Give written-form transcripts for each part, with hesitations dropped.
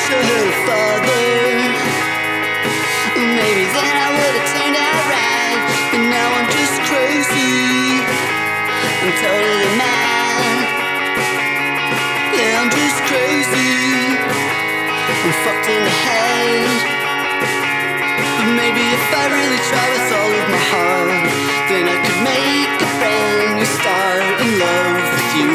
I had a father. Maybe then I would have turned out right. But now I'm just crazy. I'm totally mad. Yeah, I'm just crazy. I'm fucked in the head. But maybe if I really try with all of my heart, then I could make a brand new start in love with you.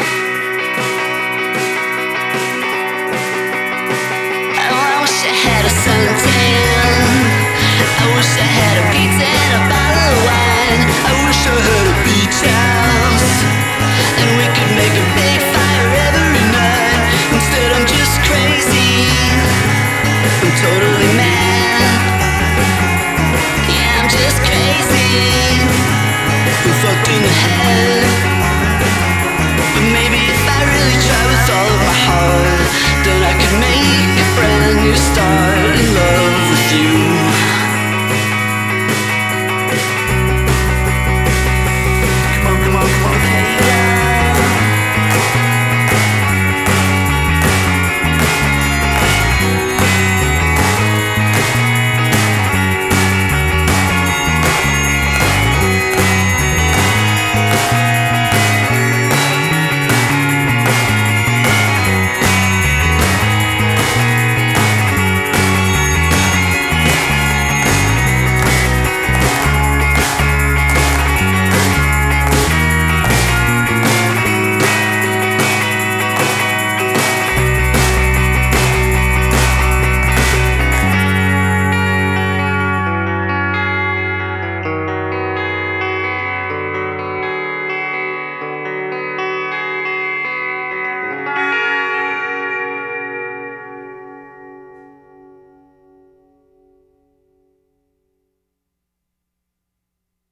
Oh, I wish I had a suntan. I wish I had a pizza and a bottle of wine. I wish I had a beach house, and we could make a big fire every night. Instead I'm just crazy. I'm totally